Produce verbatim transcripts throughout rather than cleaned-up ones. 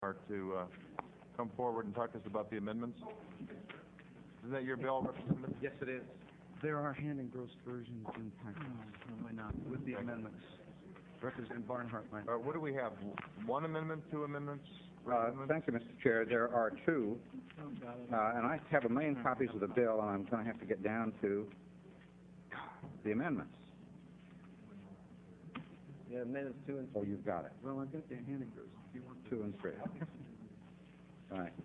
Barnhart to uh, come forward and talk to us about the amendments. Isn't that your bill, Representative? Yes, it is. There are hand engrossed versions in packets. No, why not? With the amendments. Representative Barnhart, might. Uh, what do we have? One amendment, two amendments? Uh, thank you, Mister Chair. There are two, uh, and I have a million copies of the bill, and I'm going to have to get down to the amendments. Yeah, amendments two and Oh, you've got it. Well, I've got the hand engrossed. If you want Two and three. All right.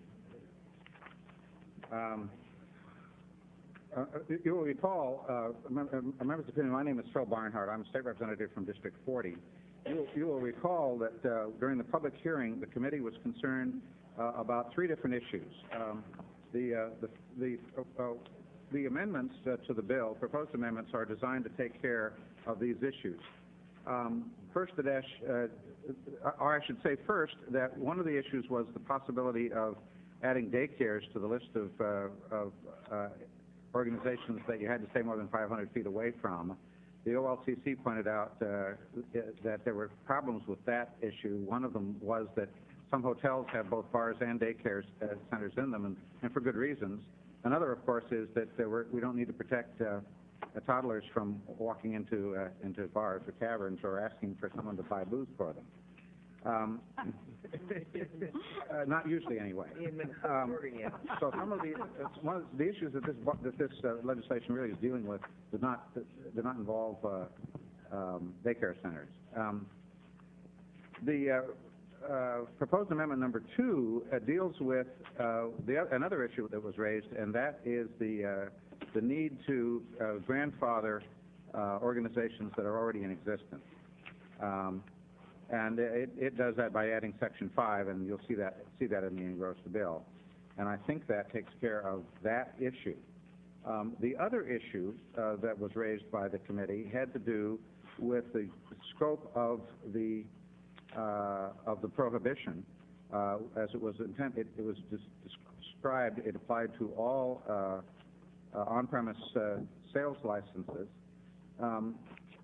Um, uh, you will recall, uh, a mem- a member's opinion, my name is Phil Barnhart. I'm a state representative from District forty. You will, you will recall that uh, during the public hearing, the committee was concerned uh, about three different issues. Um, the, uh, the, the, uh, uh, the amendments uh, to the bill, proposed amendments, are designed to take care of these issues. Um, first, the dash, uh, or I should say first, that one of the issues was the possibility of adding daycares to the list of, uh, of uh, organizations that you had to stay more than five hundred feet away from. The O L C C pointed out uh, that there were problems with that issue. One of them was that some hotels have both bars and daycare uh, centers in them, and, and for good reasons. Another, of course, is that there were, we don't need to protect uh, uh, toddlers from walking into uh, into bars or taverns or asking for someone to buy booze for them. Um, uh, not usually, anyway. Um, so some of the uh, one of the issues that this that this uh, legislation really is dealing with does not do not involve uh, um, daycare centers. Um, the uh, uh, proposed amendment number two uh, deals with uh, the another issue that was raised, and that is the uh, the need to uh, grandfather uh, organizations that are already in existence. Um, And it, it does that by adding Section five, and you'll see that see that in the engrossed bill. And I think that takes care of that issue. Um, the other issue uh, that was raised by the committee had to do with the scope of the uh, of the prohibition, uh, as it was intent. It, it was described. It applied to all uh, uh, on-premise uh, sales licenses. Um,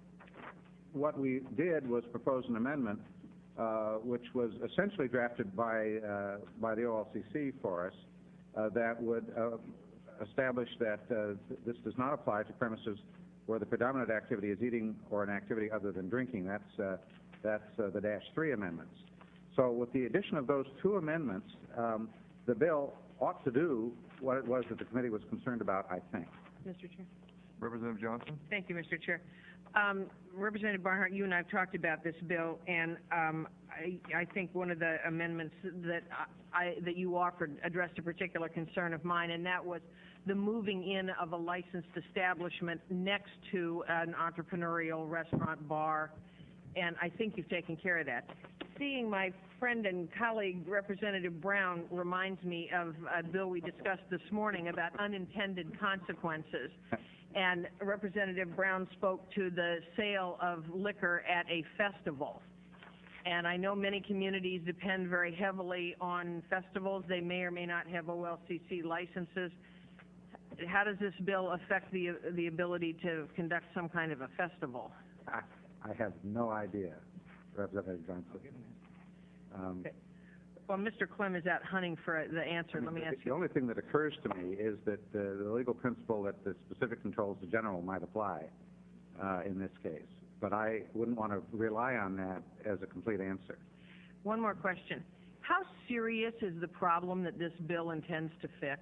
What we did was propose an amendment, uh, which was essentially drafted by uh, by the O L C C for us, uh, that would uh, establish that uh, th this does not apply to premises where the predominant activity is eating or an activity other than drinking. That's uh, that's uh, the dash three amendments. So with the addition of those two amendments, um, the bill ought to do what it was that the committee was concerned about, I think. Mister Chair. Representative Johnson? Thank you, Mister Chair. Um, Representative Barnhart, you and I have talked about this bill, and um, I, I think one of the amendments that I, that you offered addressed a particular concern of mine, and that was the moving in of a licensed establishment next to an entrepreneurial restaurant bar, and I think you've taken care of that. Seeing my friend and colleague, Representative Brown, reminds me of a bill we discussed this morning about unintended consequences. And Representative Brown spoke to the sale of liquor at a festival. And I know many communities depend very heavily on festivals. They may or may not have O L C C licenses. How does this bill affect the, the ability to conduct some kind of a festival? I, I have no idea, Representative Johnson. Um, Okay. Well, Mister Clem is out hunting for the answer. Let me ask The you. only thing that occurs to me is that uh, the legal principle that the specific controls the general might apply uh, in this case. But I wouldn't want to rely on that as a complete answer. One more question. How serious is the problem that this bill intends to fix?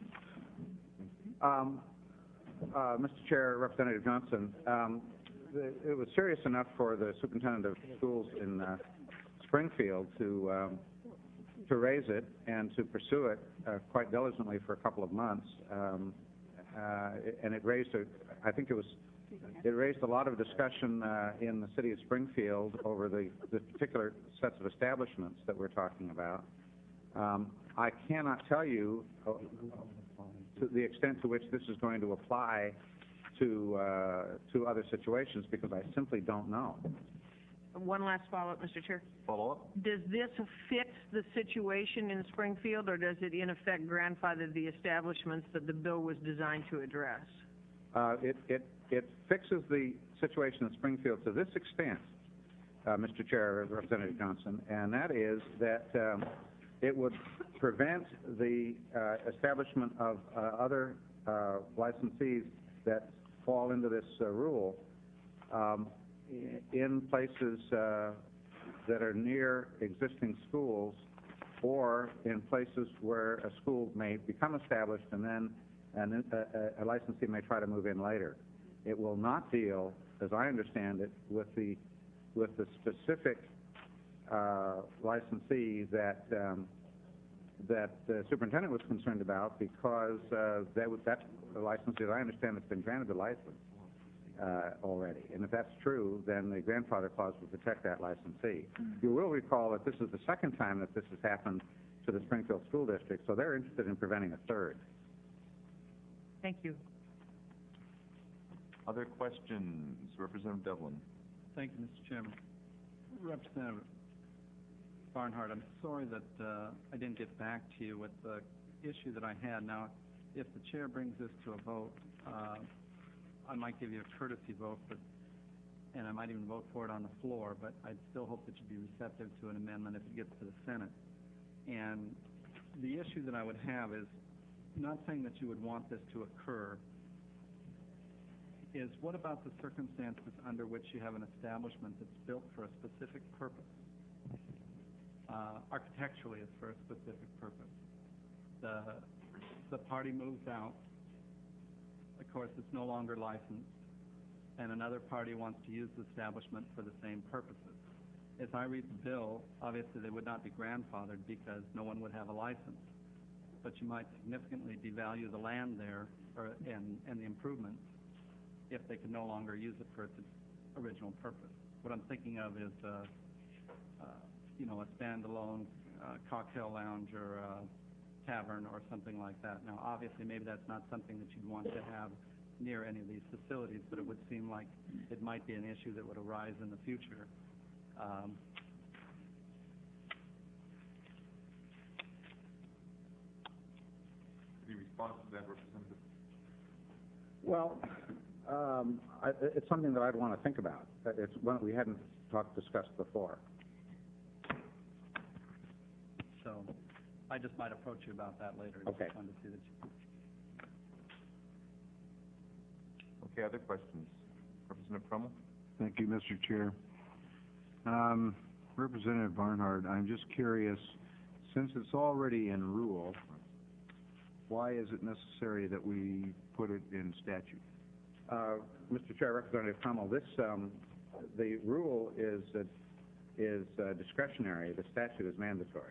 Um, uh, Mister Chair, Representative Johnson, um, the, it was serious enough for the superintendent of schools in uh, Springfield to um, to raise it and to pursue it uh, quite diligently for a couple of months, um, uh, and it raised, a, I think it was, it raised a lot of discussion uh, in the city of Springfield over the, the particular sets of establishments that we're talking about. Um, I cannot tell you uh, to the extent to which this is going to apply to uh, to other situations, because I simply don't know. One last follow-up, Mister Chair. Follow-up? Does this fix the situation in Springfield, or does it in effect grandfather the establishments that the bill was designed to address? Uh, it, it, it fixes the situation in Springfield to this extent, uh, Mister Chair, Representative Johnson, and that is that um, it would prevent the uh, establishment of uh, other uh, licensees that fall into this uh, rule um, i- in places uh, that are near existing schools or in places where a school may become established and then an, a, a licensee may try to move in later. It will not deal, as I understand it, with the with the specific uh, licensee that um, that the superintendent was concerned about, because uh, that was, that licensee, as I understand, has been granted the license uh, already. And if that's true, then the grandfather clause will protect that licensee. You will recall that this is the second time that this has happened to the Springfield School District, so they're interested in preventing a third. Thank you. Other questions? Representative Devlin. Thank you, Mister Chairman. Representative Barnhart, I'm sorry that uh, I didn't get back to you with the issue that I had. Now, if the chair brings this to a vote, uh, I might give you a courtesy vote, but, and I might even vote for it on the floor, but I'd still hope that you'd be receptive to an amendment if it gets to the Senate. And the issue that I would have is, not saying that you would want this to occur, is what about the circumstances under which you have an establishment that's built for a specific purpose? Uh, architecturally, it's for a specific purpose. The, the party moves out. Of course, it's no longer licensed, and another party wants to use the establishment for the same purposes. As I read the bill, obviously they would not be grandfathered because no one would have a license, but you might significantly devalue the land there or, and, and the improvements if they could no longer use it for its original purpose. What I'm thinking of is, uh, uh, you know, a standalone uh, cocktail lounge or a tavern or something like that. Now, obviously, maybe that's not something that you'd want to have near any of these facilities, but it would seem like it might be an issue that would arise in the future. Um, Any response to that, Representative? Well, um, I, it's something that I'd want to think about. It's one we hadn't talked discussed before. so I just might approach you about that later. Okay. Just wanted to see that you... Okay, other questions? Representative Crummell? Thank you, Mister Chair. Um, Representative Barnhart, I'm just curious, since it's already in rule, why is it necessary that we put it in statute? Uh, Mister Chair, Representative Crummell, this, um, the rule is, uh, is uh, discretionary. The statute is mandatory.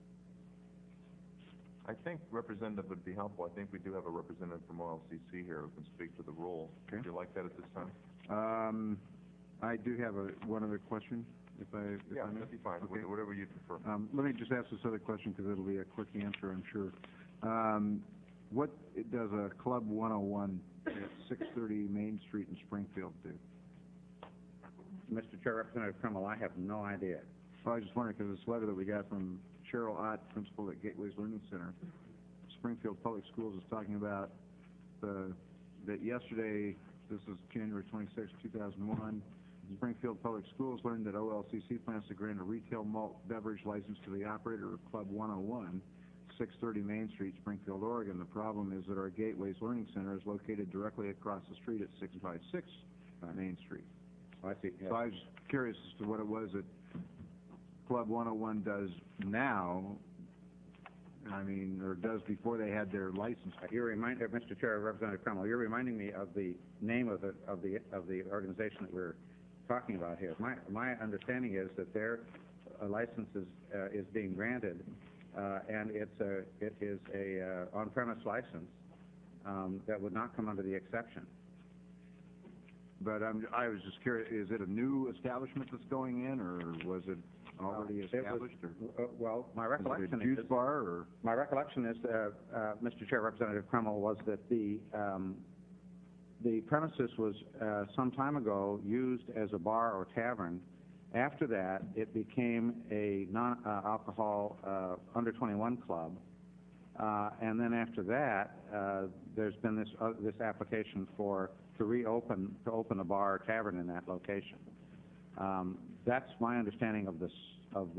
I think representative would be helpful. I think we do have a representative from O L C C here who can speak to the rule. Okay. Would you like that at this time? Um, I do have a, one other question, if I, if Yeah, I may. that'd be fine, Okay. whatever you prefer. Um, let me just ask this other question because it'll be a quick answer, I'm sure. Um, what does a Club one oh one at six thirty Main Street in Springfield do? Mister Chair, Representative Crummell, I have no idea. Well, I was just wondering, because this letter that we got from Cheryl Ott, principal at Gateways Learning Center, Springfield Public Schools is talking about the, that yesterday, this is January twenty-sixth, two thousand one, Springfield Public Schools learned that O L C C plans to grant a retail malt beverage license to the operator of Club one oh one, six thirty Main Street, Springfield, Oregon. The problem is that our Gateways Learning Center is located directly across the street at six fifty-six Main Street. I see. Yes. So I was curious as to what it was that Club one oh one does now, I mean, or does before they had their license. You're remind, uh, Mister Chair, Representative Crummell, you're reminding me of the name of the of the of the organization that we're talking about here. My my understanding is that their uh, license is uh, is being granted, uh, and it's a it is a uh, on-premise license um, that would not come under the exception. But I'm, I was just curious, is it a new establishment that's going in, or was it already Uh, it was- established? or uh, well, my is it recollection a juice is bar, or? my recollection is, uh, uh, Mister Chair, Representative Crummell, was that the um, the premises was uh, some time ago used as a bar or tavern. After that, it became a non-alcohol uh, under twenty-one club, uh, and then after that, uh, there's been this uh, this application for to reopen to open a bar or tavern in that location. Um, that's my understanding of this of the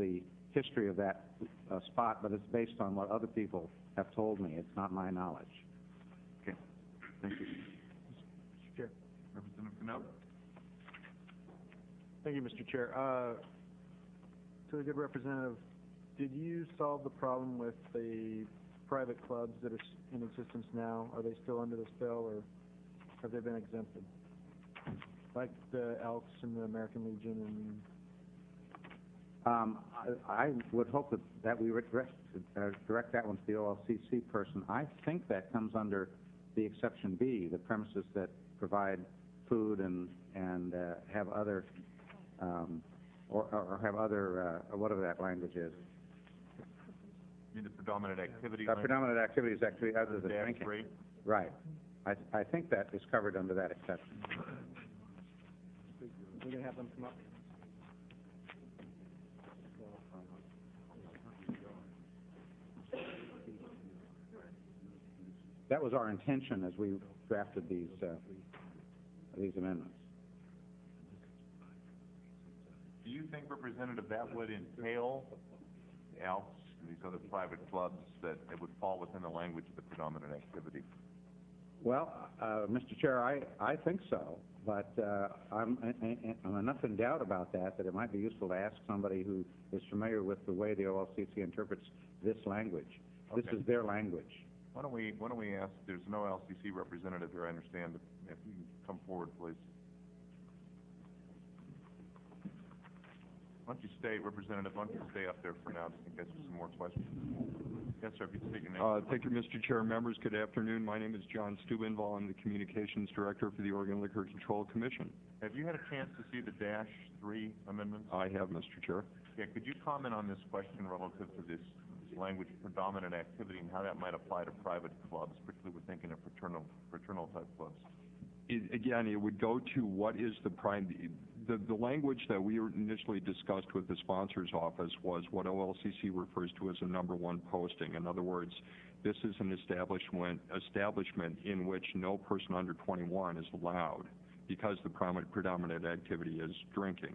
history of that uh, spot, but it's based on what other people have told me. It's not my knowledge. Okay, thank you. Mister Chair. Representative Knapp? Thank you, Mister Chair. Uh, To the good representative, did you solve the problem with the private clubs that are s- in existence now? Are they still under this bill, or have they been exempted? Like the Elks and the American Legion and... Um, I, I would hope that, that we would direct, uh, direct that one to the O L C C person. I think that comes under the exception B, the premises that provide food and, and, uh, have other, um, or, or have other, uh, whatever that language is. You mean the predominant activity? Uh, language? predominant activities actually other than Dash drinking. three? Right. I, I think that is covered under that exception. We're going to have them come up. That was our intention as we drafted these, uh, these amendments. Do you think, Representative, that would entail Elks and these other private clubs, that it would fall within the language of the predominant activity? Well, uh, Mister Chair, I, I think so, but uh, I'm, I- I'm enough in doubt about that that it might be useful to ask somebody who is familiar with the way the O L C C interprets this language. This Okay. is their language. Why don't we, why don't we ask, there's no L C C representative here, I understand, if you can come forward, please. Why don't you stay, Representative, why don't you stay up there for now, just in case there's some more questions? Yes, sir, if you'd state your name. Uh, Thank you, Mister Chair. Members, good afternoon. My name is John Steubenvall. I'm the Communications Director for the Oregon Liquor Control Commission. Have you had a chance to see the dash three amendments? I have, Mister Chair. Yeah, could you comment on this question relative to this this language predominant activity and how that might apply to private clubs, particularly we're thinking of fraternal, fraternal type clubs? It, again, it would go to what is the prime, the, the language that we initially discussed with the sponsor's office was what O L C C refers to as a number one posting. In other words, this is an establishment, establishment in which no person under twenty-one is allowed because the prominent, predominant activity is drinking.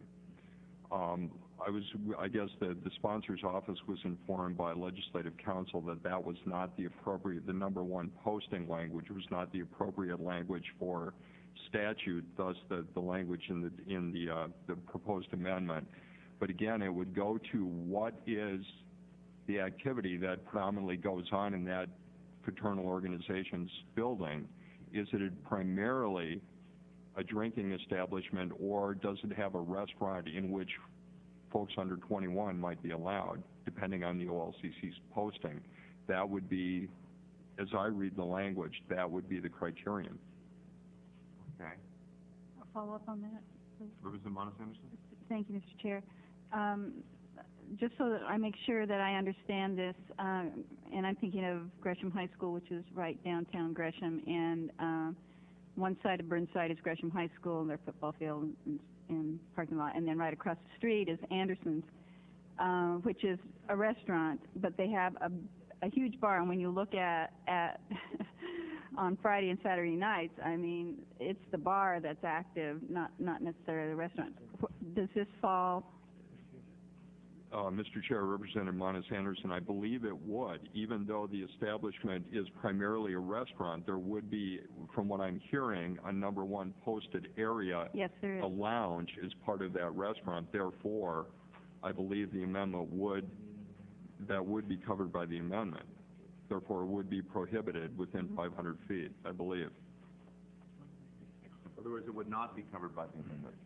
Um, I was, I guess the, the sponsor's office was informed by legislative counsel that that was not the appropriate, the number one posting language was not the appropriate language for statute, thus the, the language in the, in the, uh, the proposed amendment. But again, it would go to what is the activity that predominantly goes on in that fraternal organization's building. Is it primarily a drinking establishment, or does it have a restaurant in which folks under twenty-one might be allowed, depending on the O L C C's posting? That would be, as I read the language, that would be the criterion. Okay. A follow-up on that, please. Representative Monis Anderson? Thank you, Mister Chair. Um, just so that I make sure that I understand this, uh, and I'm thinking of Gresham High School, which is right downtown Gresham, and uh, one side of Burnside is Gresham High School and their football field and, and parking lot, and then right across the street is Anderson's, uh, which is a restaurant, but they have a, a huge bar, and when you look at, at on Friday and Saturday nights, I mean, it's the bar that's active, not, not necessarily the restaurant. Does this fall? Uh, Mister Chair, Representative Monis Anderson, I believe it would. Even though the establishment is primarily a restaurant, there would be, from what I'm hearing, a number one posted area. Yes, there is. A lounge is part of that restaurant. Therefore, I believe the amendment would, that would be covered by the amendment. Therefore, it would be prohibited within five hundred feet, I believe. In other words, it would not be covered by the amendment.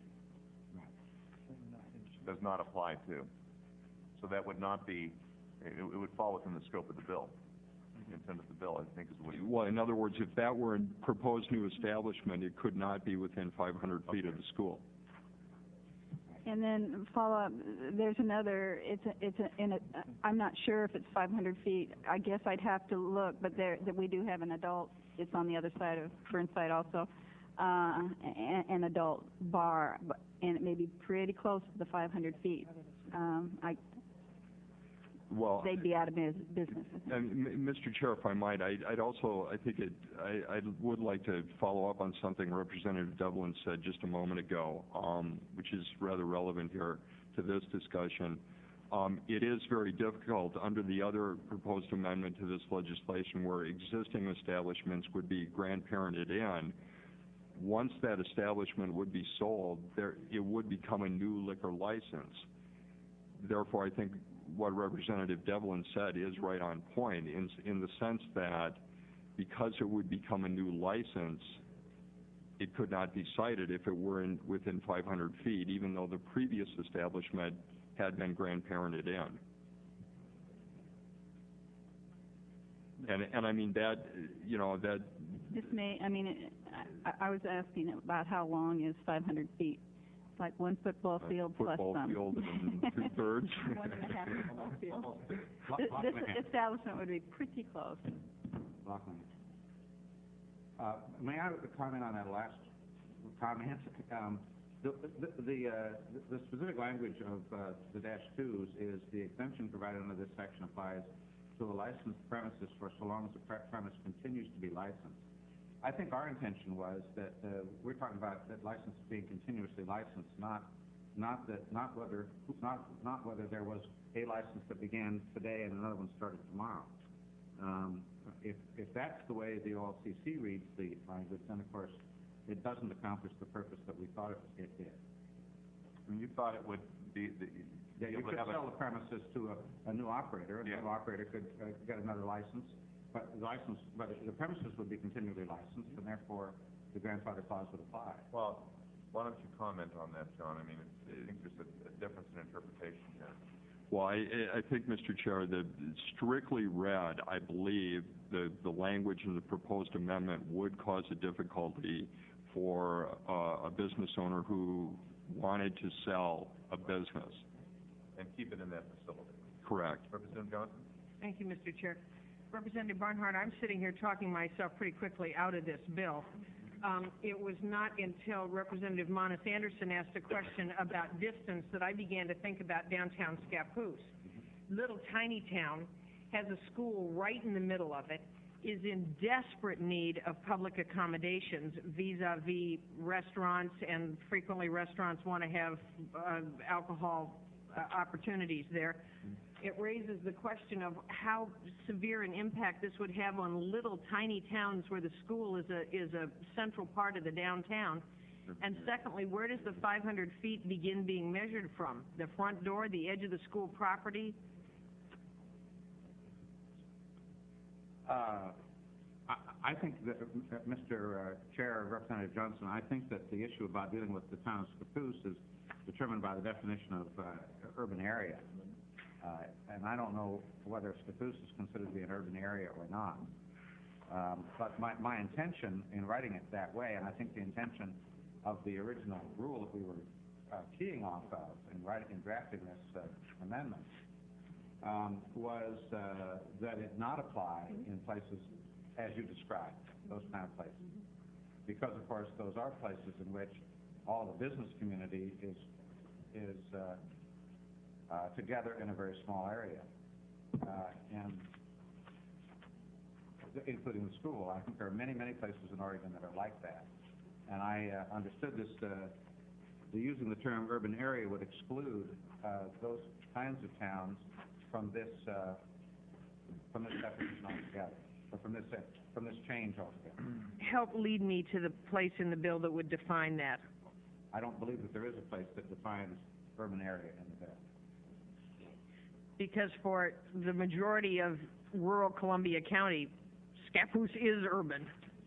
Does not apply to. So that would not be, it, it would fall within the scope of the bill. The intent of the bill, I think, is what you... Well, in other words, if that were a proposed new establishment, it could not be within five hundred feet of the school. And then follow up, there's another, it's a, it's a, in a, I'm not sure if it's five hundred feet. I guess I'd have to look, but there, that we do have an adult, it's on the other side of Burnside also, uh, an, an adult bar, but, and it may be pretty close to the five hundred feet. Um, I, Well, they'd be out of bus- business. And, M- Mister Chair, if I might, I, I'd also, I think it, I, I would like to follow up on something Representative Devlin said just a moment ago, um, which is rather relevant here to this discussion. Um, it is very difficult under the other proposed amendment to this legislation where existing establishments would be grandparented in. Once that establishment would be sold, there, it would become a new liquor license. Therefore, I think what Representative Devlin said is right on point in, in the sense that because it would become a new license, it could not be cited if it were in, within five hundred feet, even though the previous establishment had been grandparented in. And, and I mean that, you know, that... This may, I mean, it- I, I was asking about how long is five hundred feet? It's like one football field plus Football some. field and two-thirds. One and a half football field. Block- This block this and a half. establishment would be pretty close. Lachlan. Uh, may I comment on that last comment? Um, the, the, the, uh, the the specific language of, uh, the dash twos is the exemption provided under this section applies to a licensed premises for so long as the pre- premise continues to be licensed. I think our intention was that, uh, we're talking about that license being continuously licensed, not, not that, not whether, not, not whether there was a license that began today and another one started tomorrow. Um, if, if that's the way the O L C C reads the language, then of course it doesn't accomplish the purpose that we thought it, it did. I mean, you thought it would be, the, Yeah, you it would could have a- sell the premises to a, a new operator, and the Yeah. new operator could uh, get another license, but the license, but the premises would be continually licensed, and therefore the grandfather clause would apply. Well, why don't you comment on that, John? I mean, it's, I think there's a, a difference in interpretation here. Well, I, I think, Mister Chair, that strictly read, I believe the, the language in the proposed amendment would cause a difficulty for uh, a business owner who wanted to sell a business. And keep it in that facility. Correct. Representative Johnson? Thank you, Mister Chair. Representative Barnhart, I'm sitting here talking myself pretty quickly out of this bill. Um, it was not until Representative Monis Anderson asked a question about distance that I began to think about downtown Scappoose. Little tiny town, has a school right in the middle of it, is in desperate need of public accommodations vis-a-vis restaurants, and frequently restaurants want to have uh, alcohol uh, opportunities there. It raises the question of how severe an impact this would have on little tiny towns where the school is a, is a central part of the downtown. And secondly, where does the five hundred feet begin being measured from? The front door, the edge of the school property? Uh, I, I think that, uh, Mister uh, Chair, Representative Johnson, I think that the issue about dealing with the town of Scappoose is determined by the definition of uh, urban area. Uh, and I don't know whether Scappoose is considered to be an urban area or not. Um, but my, my intention in writing it that way, and I think the intention of the original rule that we were uh, keying off of in writing, in drafting this uh, amendment, um, was uh, that it not apply in places as you described, those kind of places. Because, of course, those are places in which all the business community is, is uh, uh, together in a very small area. Uh, and including the school. I think there are many, many places in Oregon that are like that. And I uh, understood this, uh, the using the term urban area would exclude uh, those kinds of towns from this, uh, from this definition altogether, or from this, uh, from this change altogether. Help lead me to the place in the bill that would define that. I don't believe that there is a place that defines urban area in the bill. Because for the majority of rural Columbia County, Scappoose is urban.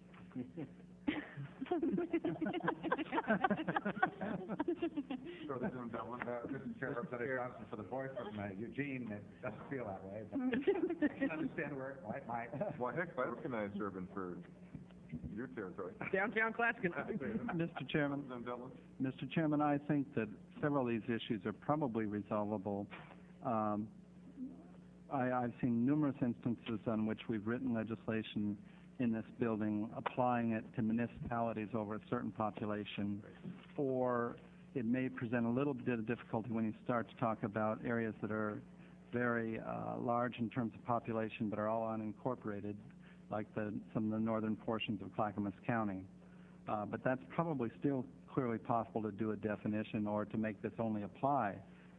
Sure, this is, uh, Mister Chair, Representative Johnson, for the boy from uh, Eugene, it doesn't feel that way, but I can understand where it might, might. Well, heck, I recognize urban for your territory. Downtown Claskin. Mister Chairman, Representative Devlin? Mister Chairman, I think that several of these issues are probably resolvable. Um, I, I've seen numerous instances on which we've written legislation in this building applying it to municipalities over a certain population, or it may present a little bit of difficulty when you start to talk about areas that are very uh, large in terms of population but are all unincorporated, like the, some of the northern portions of Clackamas County. Uh, but that's probably still clearly possible to do a definition or to make this only apply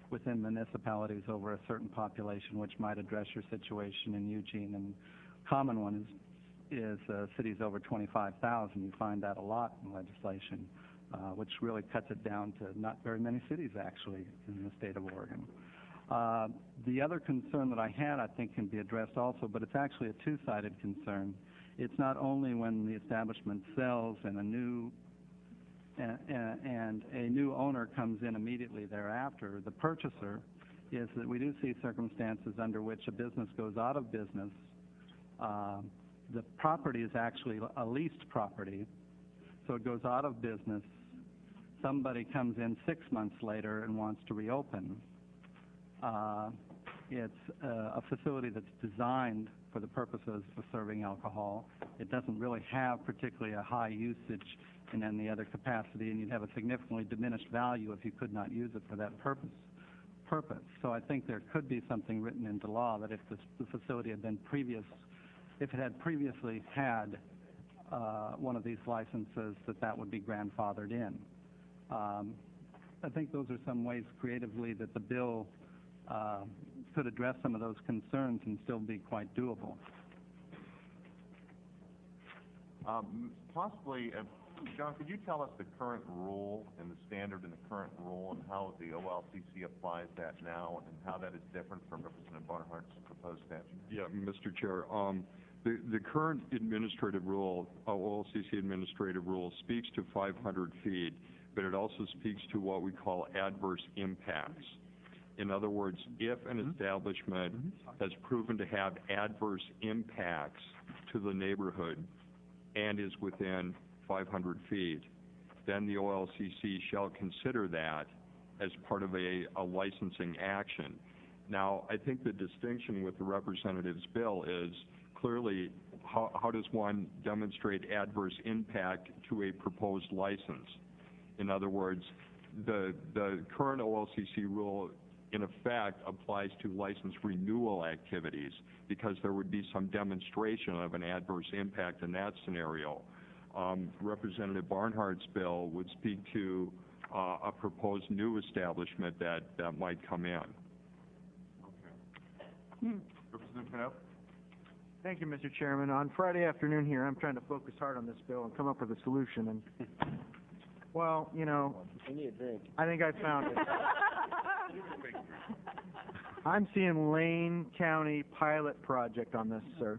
within municipalities over a certain population, which might address your situation in Eugene. And common one is, is uh, cities over twenty-five thousand. You find that a lot in legislation, uh, which really cuts it down to not very many cities, actually, in the state of Oregon. Uh, the other concern that I had, I think, can be addressed also, but it's actually a two-sided concern. It's not only when the establishment sells and a new and, and a new owner comes in immediately thereafter. The purchaser is that we do see circumstances under which a business goes out of business. Uh, the property is actually a leased property, so it goes out of business. Somebody comes in six months later and wants to reopen. Uh, it's uh, a facility that's designed for the purposes of serving alcohol. It doesn't really have particularly a high usage in any other capacity, and you'd have a significantly diminished value if you could not use it for that purpose. Purpose. So I think there could be something written into law that if this, the facility had been previous, if it had previously had uh, one of these licenses, that that would be grandfathered in. Um, I think those are some ways creatively that the bill uh, could address some of those concerns and still be quite doable. Um, possibly, uh, John, could you tell us the current rule and the standard in the current rule and how the O L C C applies that now and how that is different from Representative Barnhart's proposed statute? Yeah, Mister Chair. Um, the, the current administrative rule, uh, O L C C administrative rule, speaks to five hundred feet, but it also speaks to what we call adverse impacts. In other words, if an mm-hmm. establishment mm-hmm. has proven to have adverse impacts to the neighborhood and is within five hundred feet, then the O L C C shall consider that as part of a, a licensing action. Now, I think the distinction with the representative's bill is clearly how, how does one demonstrate adverse impact to a proposed license? In other words, the, the current O L C C rule in effect applies to license renewal activities because there would be some demonstration of an adverse impact in that scenario. Um, Representative Barnhart's bill would speak to uh, a proposed new establishment that, that might come in. Okay. Hmm. Representative Cano? Thank you, Mister Chairman. On Friday afternoon here, I'm trying to focus hard on this bill and come up with a solution. And, well, you know, I think I found it. I'm seeing Lane County pilot project on this, sir.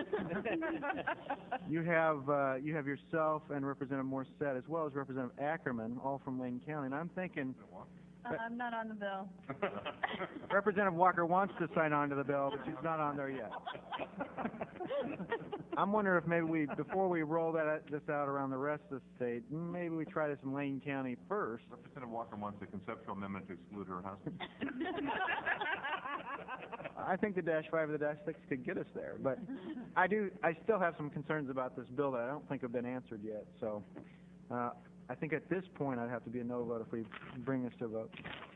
You have uh, you have yourself and Representative Morissette, as well as Representative Ackerman, all from Lane County, and I'm thinking. Uh, I'm not on the bill. Representative Walker wants to sign on to the bill, but she's not on there yet. I'm wondering if maybe we, before we roll that this out around the rest of the state, maybe we try this in Lane County first. Representative Walker wants a conceptual amendment to exclude her husband. I think the dash five or the dash six could get us there, but I do. I still have some concerns about this bill that I don't think have been answered yet. So, uh, I think at this point I'd have to be a no vote if we bring this to a vote.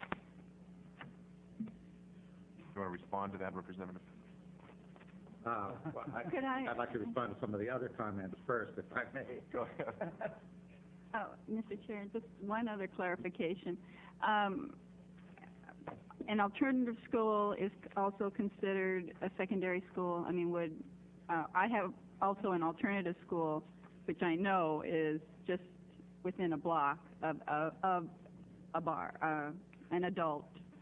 Do you want to respond to that, Representative? Uh, well, I, Could I- I'd like to respond to some of the other comments first, if I may. Go ahead. Oh, Mister Chair, just one other clarification. Um, an alternative school is also considered a secondary school. I mean, would uh, I have also an alternative school, which I know is just within a block of, of, of a bar, uh, an adult.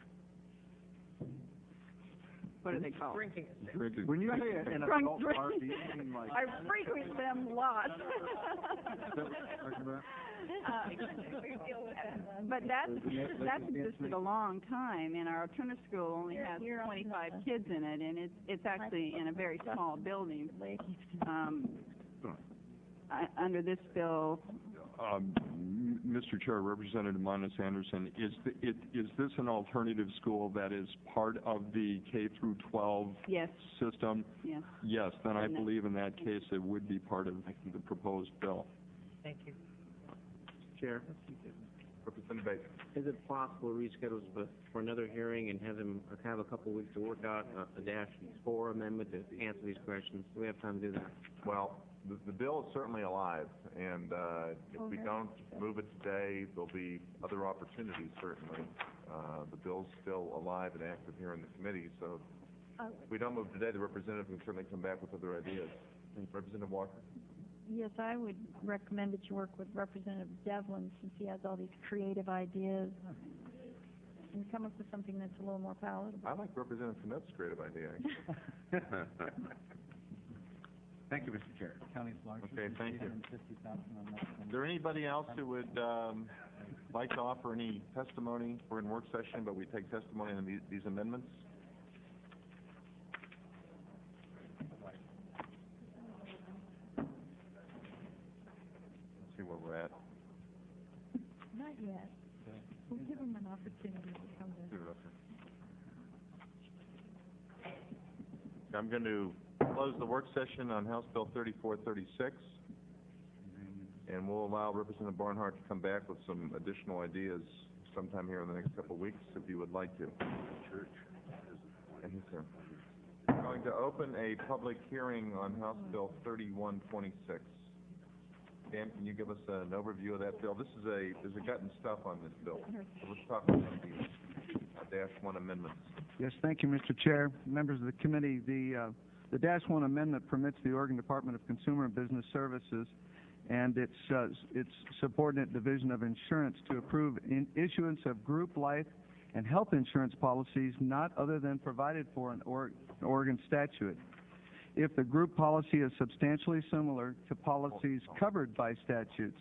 What do they call it? Drinking. When you say an Drunk adult bar, do drinking. you mean like... I frequent them lots. Uh, But that's, that's existed a long time, and our alternative school only has twenty-five kids in it, and it's, it's actually in a very small building. Um, I, under this bill, Um, M- Mister Chair, Representative Manas Anderson, is, the, it, is this an alternative school that is part of the K through twelve yes, system? yes. Yes, then I And that- believe in that case it would be part of the proposed bill. Thank you. Chair, Representative Bates. is it possible to reschedule for, for another hearing and have them have a couple of weeks to work out a, a dash four amendment to answer these questions? Do we have time to do that? Well, the, the bill is certainly alive, and uh, if we don't move it today, there'll be other opportunities, certainly. Uh, Uh, the bill's still alive and active here in the committee, so Uh, if we don't move today, the representative can certainly come back with other ideas. Representative Walker? Yes, I would recommend that you work with Representative Devlin, since he has all these creative ideas, and come up with something that's a little more palatable. I like Representative Knut's creative idea, actually. Thank you, Mister Chair. County's largest. Okay, thank you. three hundred fifty thousand on that one. Is there anybody else who would um, like to offer any testimony? We're in work session, but we take testimony on these- these amendments. Let's see where we're at. Not yet. We'll give him an opportunity to come See in. what else is. I'm going to close the work session on House Bill thirty-four thirty-six, and we'll allow Representative Barnhart to come back with some additional ideas sometime here in the next couple of weeks, if you would like to. And he's here. We're going to open a public hearing on House Bill thirty-one twenty-six. Dan, can you give us an overview of that bill? This is a, there's a gotten stuff on this bill. So let's talk about the uh, dash one amendments. Yes, thank you, Mister Chair. Members of the committee, the, uh, the Dash one Amendment permits the Oregon Department of Consumer and Business Services and its, uh, its subordinate division of insurance to approve in issuance of group life and health insurance policies not other than provided for in or Oregon statute. If the group policy is substantially similar to policies covered by statutes,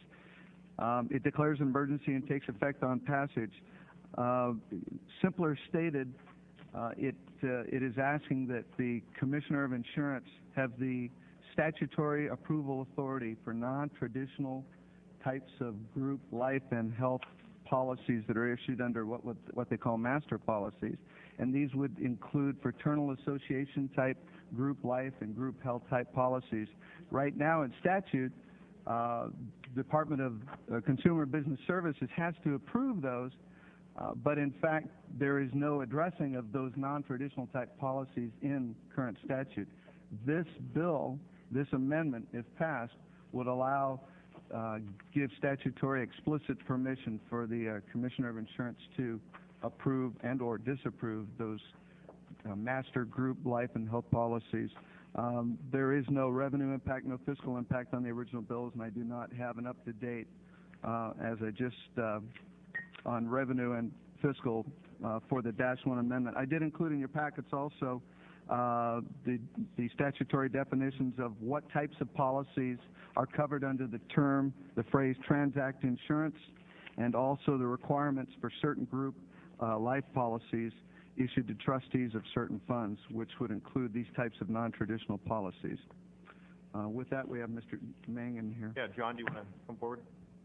um, it declares an emergency and takes effect on passage. Uh, simpler stated, uh, it, uh, it is asking that the Commissioner of Insurance have the statutory approval authority for non-traditional types of group life and health policies that are issued under what, what, what they call master policies. And these would include fraternal association type group life and group health type policies. Right now in statute, uh, Department of uh, Consumer Business Services has to approve those, uh, but in fact there is no addressing of those non-traditional type policies in current statute. This bill, this amendment, if passed, would allow, uh, give statutory explicit permission for the uh, Commissioner of Insurance to approve and or disapprove those uh, master group life and health policies. Um, there is no revenue impact, no fiscal impact on the original bills, and I do not have an up-to-date, uh, as I just, uh, on revenue and fiscal uh, for the Dash one Amendment. I did include in your packets also uh, the, the statutory definitions of what types of policies are covered under the term, the phrase transact insurance, and also the requirements for certain group uh, life policies issued to trustees of certain funds, which would include these types of non-traditional policies. Uh, with that, we have Mister Mangan here. Yeah, John, do you want to come forward?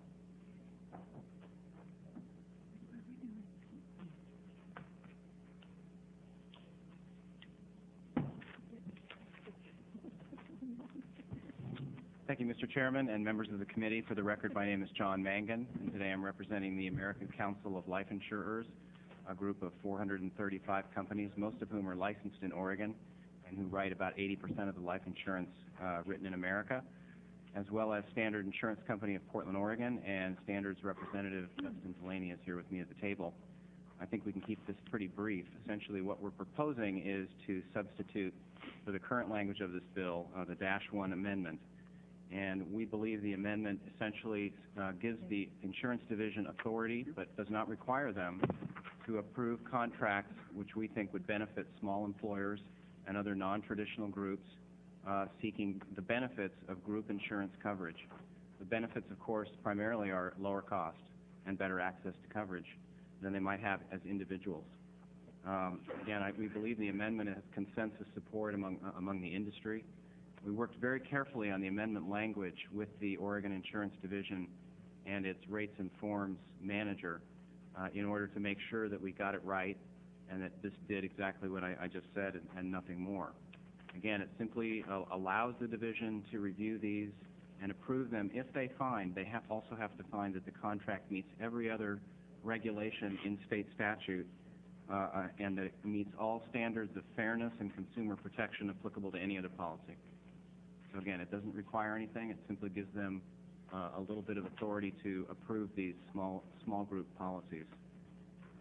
Thank you, Mister Chairman and members of the committee. For the record, my name is John Mangan, and today I'm representing the American Council of Life Insurers, a group of four hundred thirty-five companies, most of whom are licensed in Oregon and who write about eighty percent of the life insurance uh, written in America, as well as Standard Insurance Company of Portland, Oregon, and Standard's representative, Justin Delaney, is here with me at the table. I think we can keep this pretty brief. Essentially, what we're proposing is to substitute for the current language of this bill uh, the Dash one Amendment. And we believe the amendment essentially uh, gives the insurance division authority, but does not require them to approve contracts which we think would benefit small employers and other non-traditional groups uh, seeking the benefits of group insurance coverage. The benefits, of course, primarily are lower cost and better access to coverage than they might have as individuals. Um, again, I, we believe the amendment has consensus support among, uh, among the industry. We worked very carefully on the amendment language with the Oregon Insurance Division and its rates and forms manager uh, in order to make sure that we got it right and that this did exactly what I, I just said and, and nothing more. Again, it simply uh, allows the division to review these and approve them if they find, they have also have to find that the contract meets every other regulation in state statute uh, uh, and that it meets all standards of fairness and consumer protection applicable to any other policy. So again, it doesn't require anything. It simply gives them uh, a little bit of authority to approve these small small group policies.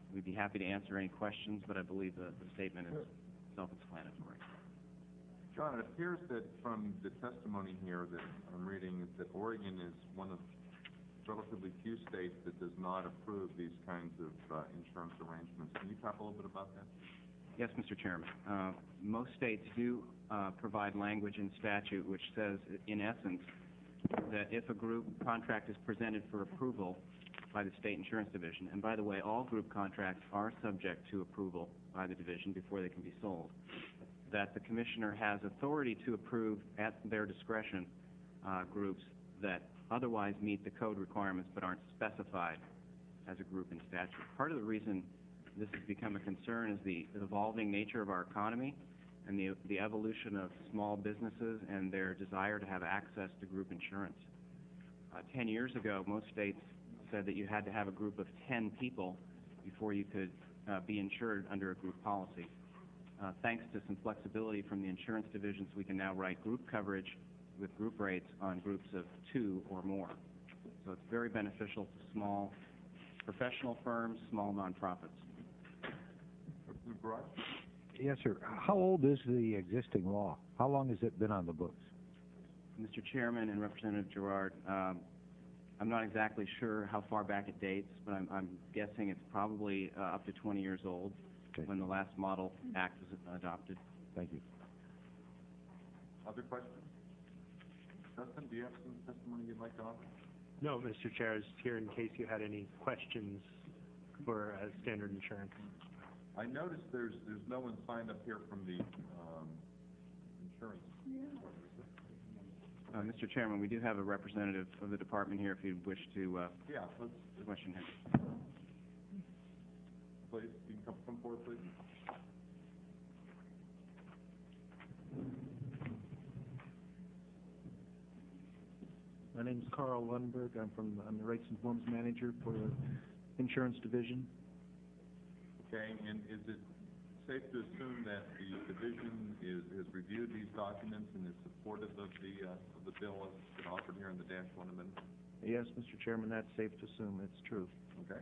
we'd be happy to answer any questions, but I believe the, the statement is self-explanatory. John, it appears that from the testimony here that I'm reading, is that Oregon is one of relatively few states that does not approve these kinds of uh, insurance arrangements. Can you talk a little bit about that? Yes, Mister Chairman. Uh, most states do uh, provide language in statute which says, in essence, that if a group contract is presented for approval by the State Insurance Division, and by the way, all group contracts are subject to approval by the division before they can be sold, that the commissioner has authority to approve at their discretion uh, groups that otherwise meet the code requirements but aren't specified as a group in statute. Part of the reason this has become a concern is the evolving nature of our economy and the, the evolution of small businesses and their desire to have access to group insurance. Uh, ten years ago, most states said that you had to have a group of ten people before you could uh, be insured under a group policy. Uh, thanks to some flexibility from the insurance divisions, we can now write group coverage with group rates on groups of two or more. So it's very beneficial to small professional firms, small nonprofits. Yes, sir. How old is the existing law? How long has it been on the books? Mister Chairman and Representative Gerard, um, I'm not exactly sure how far back it dates, but I'm, I'm guessing it's probably uh, up to twenty years old Okay. when the last Model Act was adopted. Thank you. Other questions? Justin, do you have some testimony you'd like to offer? No, Mister Chair, I was here in case you had any questions for uh, Standard Insurance. I noticed there's there's no one signed up here from the um, insurance. Uh, Mister Chairman, we do have a representative of the department here if you wish to uh, Yeah, let's, question him. please, you can come, come forward, please. My name's Carl Lundberg. I'm from, I'm the Rates and Forms Manager for the Insurance Division. Okay, and is it safe to assume that the division is, has reviewed these documents and is supportive of the, uh, of the bill as been offered here in the dash one amendment? Yes, Mister Chairman, that's safe to assume. It's true. Okay.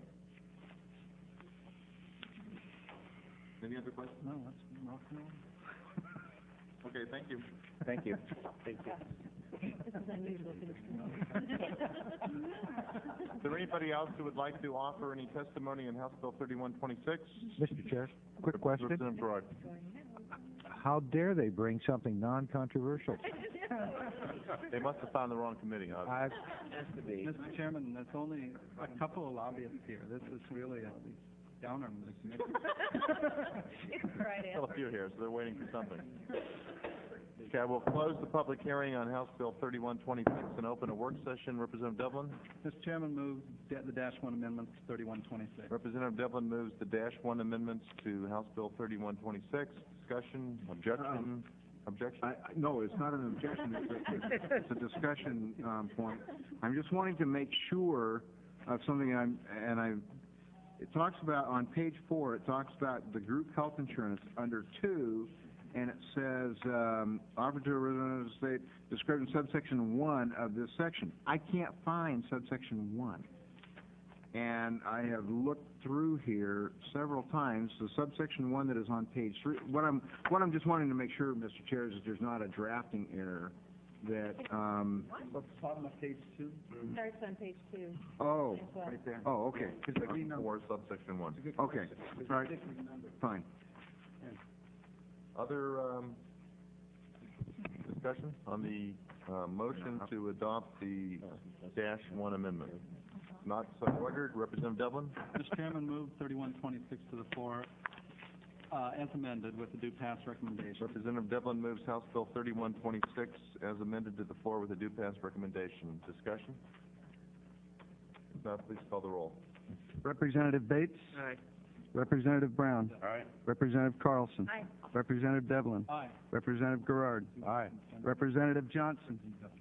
Any other questions? No, that's rock and roll. Okay, thank you. Thank you. Thank you. This is unusual for this Is there anybody else who would like to offer any testimony on House Bill thirty-one twenty-six? Mister Chair, quick question. Representative Gerard. How dare they bring something non-controversial? They must have found the wrong committee, I, Mister Chairman, there's only a couple of lobbyists here. This is really a downer on the committee. Still a few here, so they're waiting for something. Okay, we'll close the public hearing on House Bill thirty-one twenty-six and open a work session. Representative Devlin? Mister Chairman, move da- the dash one amendments thirty-one twenty-six. Representative Devlin moves the dash one amendments to House Bill thirty-one twenty-six. Discussion, objection, objection? I, I, no, it's not an objection, it's a, it's a discussion, um, point. I'm just wanting to make sure of something I'm, and I, it talks about, on page four, it talks about the group health insurance under two, and it says, um, offered to a resident of the state, described in subsection one of this section. I can't find subsection one. And I have looked through here several times, the subsection one that is on page three. What I'm, what I'm just wanting to make sure, Mister Chair, is that there's not a drafting error that, um, What's the bottom of page two? Starts on page two. oh, as well. Right there. oh, okay, Or subsection one. okay, all right, fine. Other, um, discussion on the, uh, motion to adopt the dash one amendment? Not so ordered. Representative Devlin? Mister Chairman, move thirty-one twenty-six to the floor, uh, as amended with the due pass recommendation. Representative Devlin moves House Bill thirty-one twenty-six as amended to the floor with a due pass recommendation. Discussion? If not, please call the roll. Representative Bates? Aye. Representative Brown? Aye. Representative Carlson? Aye. Representative Devlin? Aye. Representative Gerard? aye. Representative Johnson?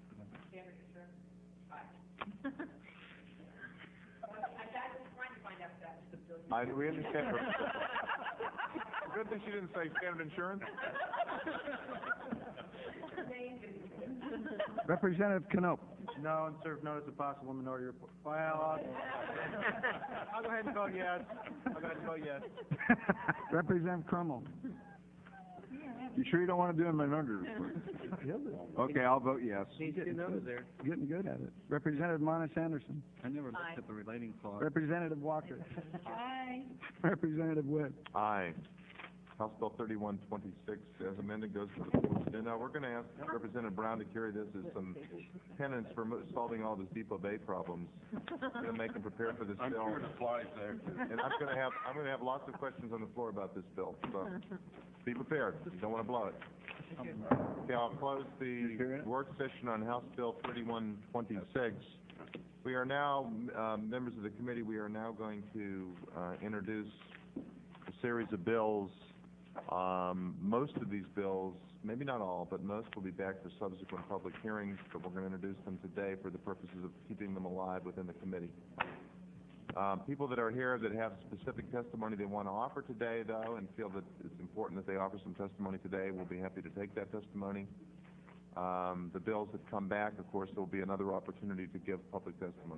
I, we understand. Good thing she didn't say standard insurance. Representative Knope? No, and serve notice of possible minority report. Well, I'll, I'll go ahead and vote yes. I'll go ahead and vote yes. Representative Crummel. You sure you don't want to do a minority report? Okay, I'll vote yes. Needs two no's there. Getting good at it. Representative Monis Anderson. I never looked at the relating clause. Representative Walker. Aye. Representative Witt. Aye. House Bill thirty-one twenty-six, as amended, goes to the full extent. Now, we're going to ask Representative Brown to carry this as some penance for mo- solving all the Depot Bay problems. Going to make him prepare for this bill. I'm sure it applies there. And I'm going to have, I'm going to have lots of questions on the floor about this bill, so be prepared. You don't want to blow it. Okay, I'll close the work session on House Bill thirty-one twenty-six. We are now, um, members of the committee, we are now going to uh, introduce a series of bills. Um, most of these bills, maybe not all, but most will be back for subsequent public hearings, but we're going to introduce them today for the purposes of keeping them alive within the committee. Um, people that are here that have specific testimony they want to offer today, though, and feel that it's important that they offer some testimony today, we'll be happy to take that testimony. Um, the bills that come back, of course, there will be another opportunity to give public testimony.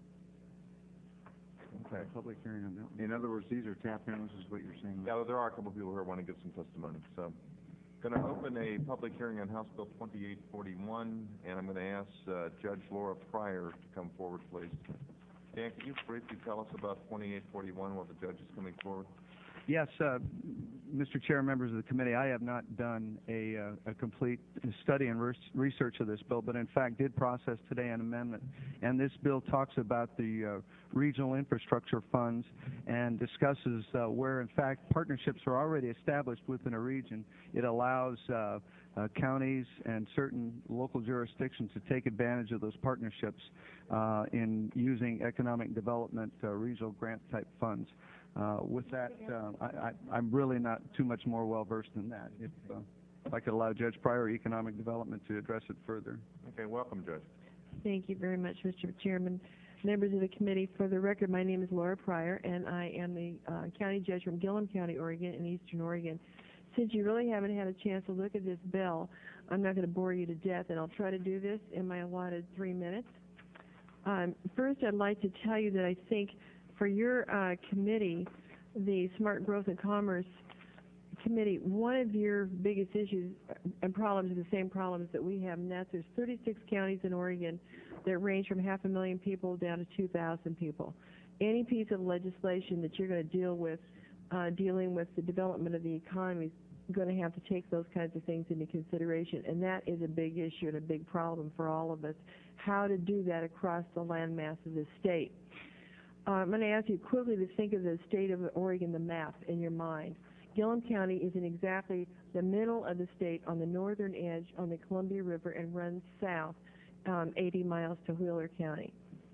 Okay. Public hearing on that one. In other words, these are tap ins, is what you're saying? Yeah, there are a couple of people here who want to give some testimony. So, going to open a public hearing on House Bill twenty-eight forty-one, and I'm going to ask uh, Judge Laura Pryor to come forward, please. Dan, can you briefly tell us about twenty-eight forty-one while the judge is coming forward? Yes, uh, Mister Chair, members of the committee, I have not done a, uh, a complete study and res- research of this bill, but in fact did process today an amendment. And this bill talks about the uh, regional infrastructure funds and discusses uh, where, in fact, partnerships are already established within a region. It allows uh, uh, counties and certain local jurisdictions to take advantage of those partnerships uh, in using economic development uh, regional grant type funds. Uh, with that, uh, I, I, I'm really not too much more well-versed than that. If, uh, if I could allow Judge Pryor, Economic Development, to address it further. Okay, welcome, Judge. Thank you very much, Mister Chairman. Members of the committee, for the record, my name is Laura Pryor, and I am the uh, county judge from Gillum County, Oregon, in Eastern Oregon. Since you really haven't had a chance to look at this bill, I'm not going to bore you to death, and I'll try to do this in my allotted three minutes. Um, first, I'd like to tell you that I think for your uh, committee, the Smart Growth and Commerce Committee, one of your biggest issues and problems are the same problems that we have, and that's there's thirty-six counties in Oregon that range from half a million people down to two thousand people. Any piece of legislation that you're going to deal with, uh, dealing with the development of the economy, is going to have to take those kinds of things into consideration, and that is a big issue and a big problem for all of us, how to do that across the landmass of the state. Uh, I'm going to ask you quickly to think of the state of Oregon, the map, in your mind. Gillum County is in exactly the middle of the state on the northern edge on the Columbia River and runs south um, eighty miles to Wheeler County.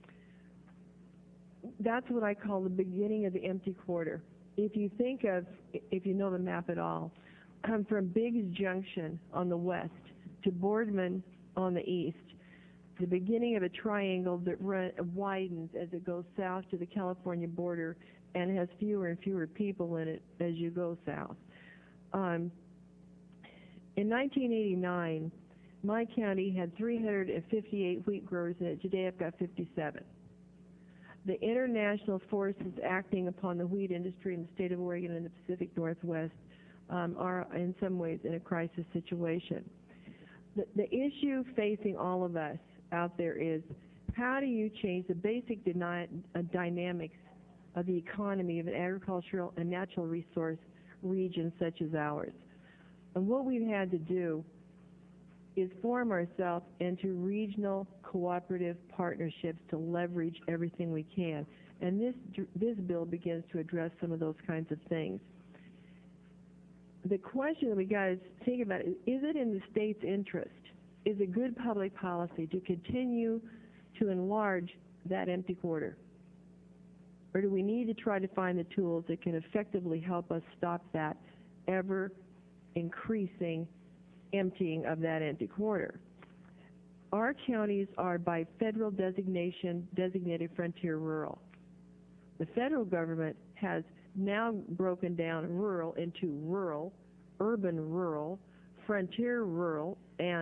That's what I call the beginning of the empty quarter. If you think of, if you know the map at all, um, from Biggs Junction on the west to Boardman on the east, the beginning of a triangle that run, widens as it goes south to the California border and has fewer and fewer people in it as you go south. Um, in nineteen eighty-nine, my county had three hundred fifty-eight wheat growers in it. Today I've got fifty-seven. The international forces acting upon the wheat industry in the state of Oregon and the Pacific Northwest um, are in some ways in a crisis situation. The, the issue facing all of us out there is, how do you change the basic dyna- uh, dynamics of the economy of an agricultural and natural resource region such as ours? And what we've had to do is form ourselves into regional cooperative partnerships to leverage everything we can. And this, this bill begins to address some of those kinds of things. The question that we got to think about is, is it in the state's interest? Is it good public policy to continue to enlarge that empty quarter? Or do we need to try to find the tools that can effectively help us stop that ever-increasing emptying of that empty quarter? Our counties are by federal designation designated frontier rural. The federal government has now broken down rural into rural, urban rural, frontier rural, and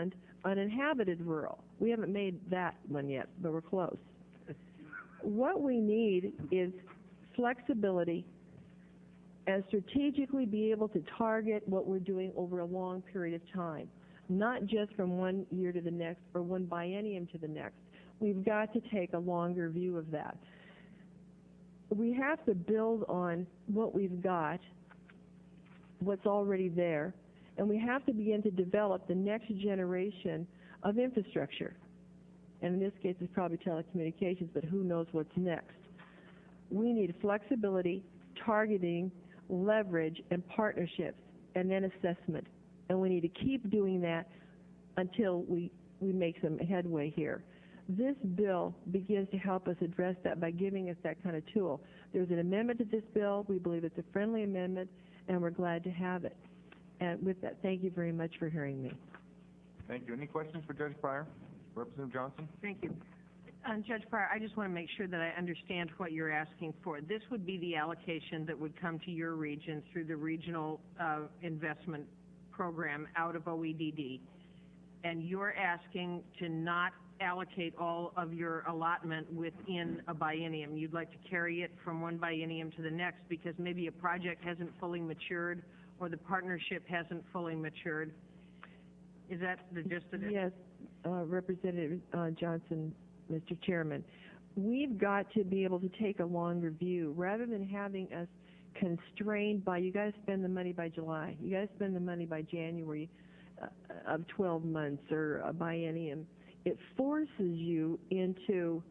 uninhabited rural. We haven't made that one yet, but we're close. What we need is flexibility and strategically be able to target what we're doing over a long period of time, not just from one year to the next or one biennium to the next. We've got to take a longer view of that. We have to build on what we've got, what's already there, and we have to begin to develop the next generation of infrastructure. And in this case, it's probably telecommunications, but who knows what's next. We need flexibility, targeting, leverage, and partnerships, and then assessment. And we need to keep doing that until we, we make some headway here. This bill begins to help us address that by giving us that kind of tool. There's an amendment to this bill. We believe it's a friendly amendment, and we're glad to have it. And with that, thank you very much for hearing me. Thank you. Any questions for Judge Pryor? Representative Johnson? Thank you. Uh, Judge Pryor, I just want to make sure that I understand what you're asking for. This would be the allocation that would come to your region through the Regional uh, Investment Program out of O E D D. And you're asking to not allocate all of your allotment within a biennium. You'd like to carry it from one biennium to the next because maybe a project hasn't fully matured or the partnership hasn't fully matured. Is that the gist of it? Yes, uh, Representative uh, Johnson, Mister Chairman. We've got to be able to take a longer view rather than having us constrained by, you guys spend the money by July, you guys spend the money by January uh, of twelve months or a biennium. It forces you into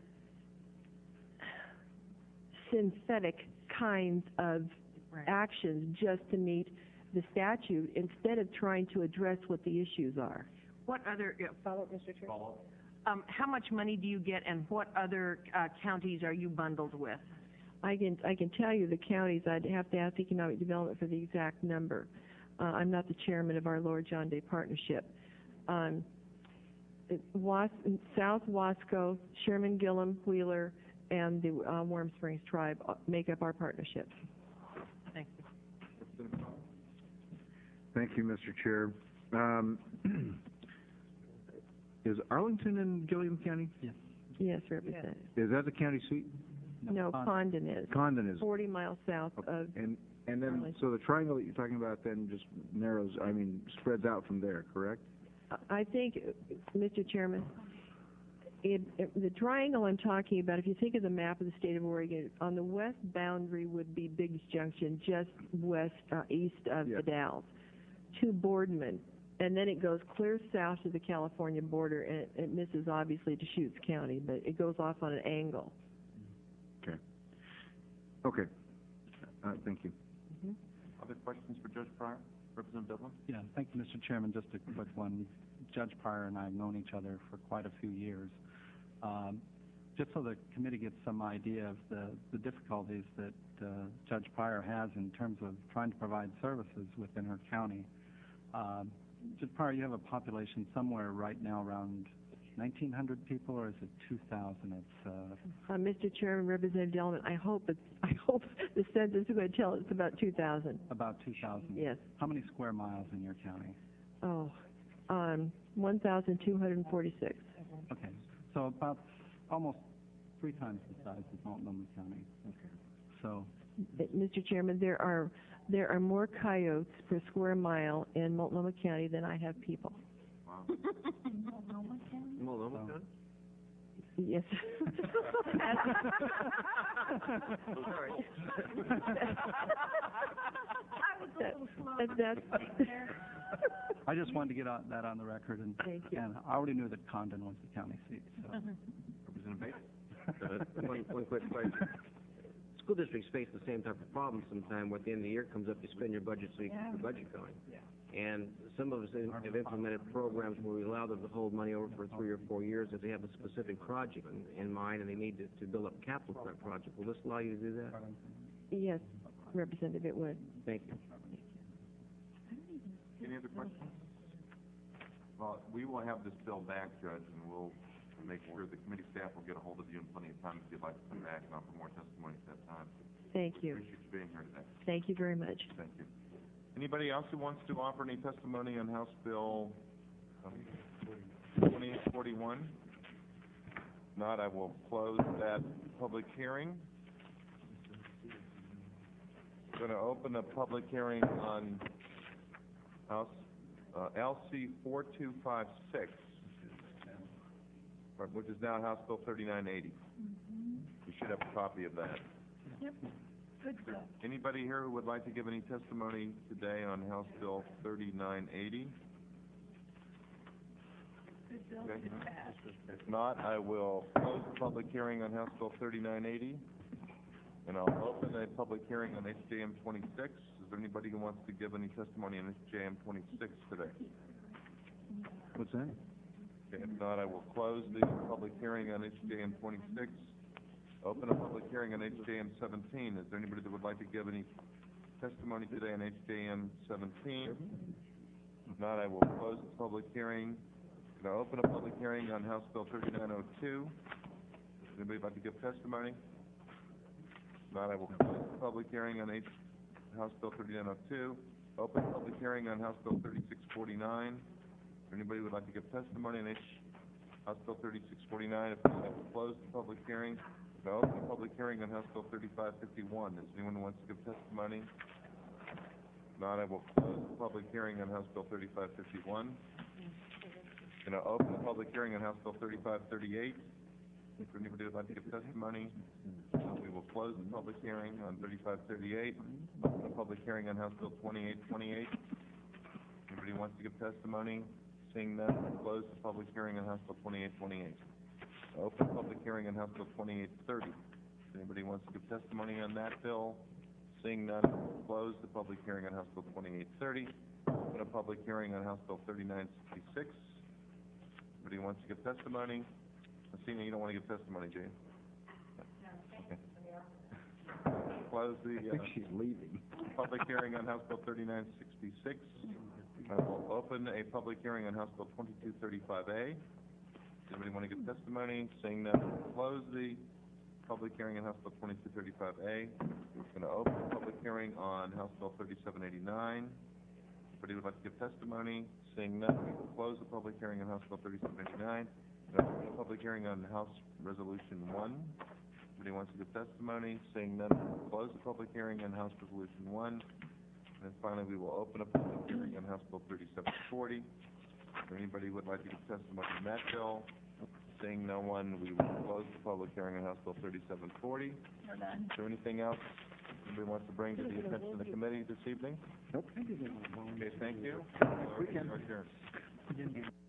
synthetic kinds of Right. actions just to meet the statute instead of trying to address what the issues are. What other, yeah, follow up, Mister Chair? Follow up. Um, how much money do you get and what other uh, counties are you bundled with? I can I can tell you the counties. I'd have to ask Economic Development for the exact number. Uh, I'm not the chairman of our Lower John Day Partnership. Um, it, Was, South Wasco, Sherman, Gillum, Wheeler, and the uh, Warm Springs Tribe uh, make up our partnership. Thank you. Thank you, Mister Chair. Um, is Arlington in Gilliam County? Yes. Yes, Representative. Is that the county seat? No, Condon is. Condon is. forty miles south of. And and then, Arlington. so the triangle that you're talking about then just narrows, I mean, spreads out from there, correct? I think, Mister Chairman, it, it, the triangle I'm talking about, if you think of the map of the state of Oregon, on the west boundary would be Biggs Junction, just west, uh, east of Yeah. the Dalles, to Boardman, and then it goes clear south to the California border, and it, it misses obviously Deschutes County, but it goes off on an angle. Okay. Okay. Uh, thank you. Mm-hmm. Other questions for Judge Pryor? Representative Devlin? Yeah, thank you, Mister Chairman. Just a quick one. Judge Pryor and I have known each other for quite a few years. Um, just so the committee gets some idea of the, the difficulties that uh, Judge Pryor has in terms of trying to provide services within her county. Um, Judge Pryor, you have a population somewhere right now around nineteen hundred people, or is it two thousand? It's uh, Uh, Mister Chairman, Representative Delman, I hope it's, I hope the census is going to tell us it's about two thousand. about two thousand. Yes. How many square miles in your county? Oh, um, one thousand two hundred forty-six. Okay, so about almost three times the size of Multnomah County. Okay. So, Uh, Mister Chairman, there are, there are more coyotes per square mile in Multnomah County than I have people. Wow. Multnomah So- County? Yes. Sorry. That- that's- I just wanted to get on, that on the record, and, Thank you. and I already knew that Condon was the county seat, so. Representative Bates? Uh, One, one quick question. School districts face the same type of problem sometime where at the end of the year comes up, you spend your budget so you keep your budget going. And some of us in- have implemented programs where we allow them to hold money over for three or four years if they have a specific project in, in mind and they need to, to build up capital for that project. Will this allow you to do that? Yes, Representative, it would. Thank you. Any other questions? Well, we will have this bill back, Judge, and we'll make sure the committee staff will get a hold of you in plenty of time if you'd like to come back and offer more testimony at that time. Thank you. Appreciate you being here today. Thank you very much. Thank you. Anybody else who wants to offer any testimony on House Bill um, forty-one? Not, I will close that public hearing. Going to open a public hearing on House, uh, L C four two five six, which is now House Bill thirty-nine eighty. You should have a copy of that. Yep, good stuff. Anybody here who would like to give any testimony today on House Bill thirty-nine eighty? Good bill, Okay. good pass. If not, I will close the public hearing on House Bill thirty-nine eighty, and I'll open a public hearing on H J M twenty-six. Is there anybody who wants to give any testimony on H J M twenty-six today? What's that? Okay, if not, I will close the public hearing on H J M twenty-six. Open a public hearing on H J M seventeen. Is there anybody that would like to give any testimony today on H J M seventeen? If not, I will close the public hearing. Going to open a public hearing on House Bill thirty-nine oh two. Is anybody about to give testimony? If not, I will close the public hearing on H, House Bill thirty-nine oh two. Open public hearing on House Bill thirty-six forty-nine. If anybody would like to give testimony on H, House Bill thirty-six forty-nine, if not, I will close the public hearing. Going to open the public hearing on House Bill thirty-five fifty-one. Is anyone who wants to give testimony? If not, I will close the public hearing on House Bill thirty-five fifty-one. Going to open the public hearing on House Bill thirty-five thirty-eight. If anybody would like to give testimony, we will close the public hearing on thirty-five thirty-eight. Open the public hearing on House Bill twenty-eight twenty-eight. Anybody wants to give testimony? Seeing none, we'll close the public hearing on House Bill twenty-eight twenty-eight. Open public hearing on House Bill twenty-eight thirty. If anybody wants to give testimony on that bill? Seeing none, we'll close the public hearing on House Bill twenty-eight thirty. Open a public hearing on House Bill thirty-nine sixty-six. Anybody wants to give testimony? Messina, you don't want to give testimony, do you? Okay. Close the, I think uh, she's leaving. public hearing on House Bill thirty-nine sixty-six. I will open a public hearing on House Bill twenty-two thirty-five A. Does anybody want to give testimony? Seeing none, we'll close the public hearing on House Bill twenty-two thirty-five A. We're going to open the public hearing on House Bill thirty-seven eighty-nine. Anybody would like to give testimony? Seeing none, we will close the public hearing on House Bill thirty-seven eighty-nine. We're going to open the public hearing on House Resolution one. Anybody wants to give testimony? Seeing none, we will close the public hearing on House Resolution one. And then finally, we will open a public hearing on House Bill thirty-seven forty. If anybody would like to give testimony on that bill, seeing no one, we will close the public hearing on House Bill thirty-seven forty. We're done. Is there anything else anybody wants to bring to the attention of the committee this evening? Nope. Okay, thank you. We can- Adjourned.